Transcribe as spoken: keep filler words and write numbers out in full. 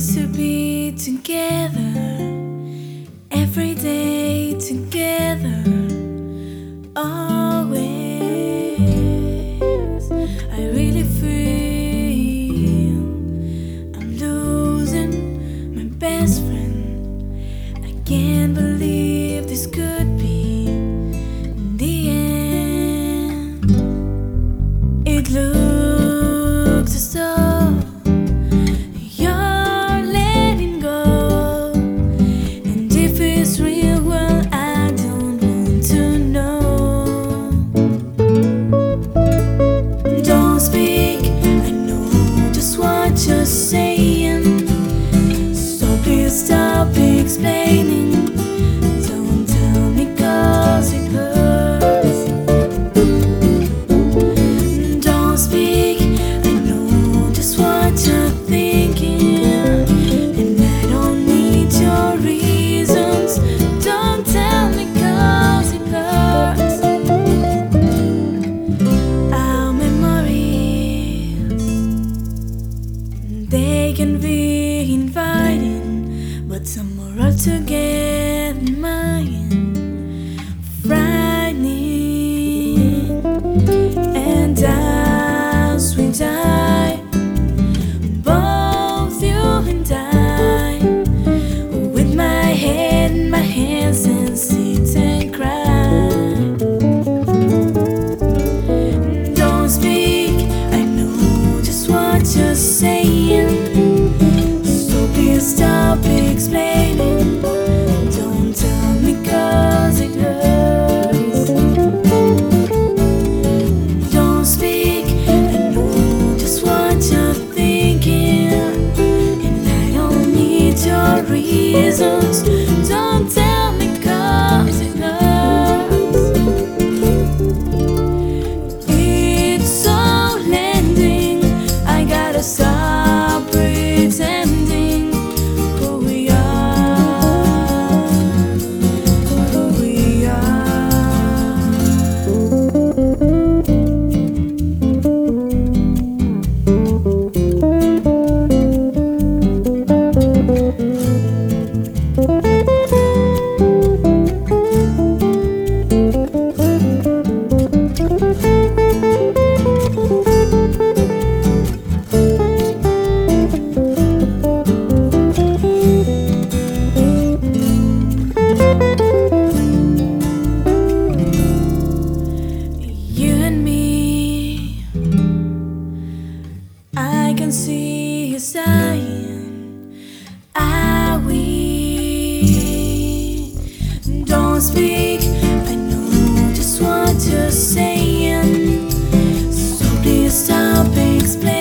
to be together, every day together, always. I really feel I'm losing my best friend. I can't believe this could be the end. It looks as though you're letting go, and if it's real, well, I don't want to know. Don't speak, I know just what you're saying, so please stop explaining. Don't tell me 'cause it hurts. Don't speak, I know just what you're thinking, and I don't need your reasons. Don't tell me 'cause it hurts. Our memories, they can be inviting, but some are altogether mine, frightening. And as we die, both you and I, with my head in my hands and sit and cry. Don't speak, I know just what you're saying, so please stop explaining. Don't tell me 'cause it hurts. Don't speak, I know just what you're thinking, and I don't need your reasons. Don't tell me 'cause it hurts. It's all ending, I gotta stop pretending who we are, who we are. You and me, I can see you sighing. Are we? Don't speak, I know just what you're saying, so please stop explaining.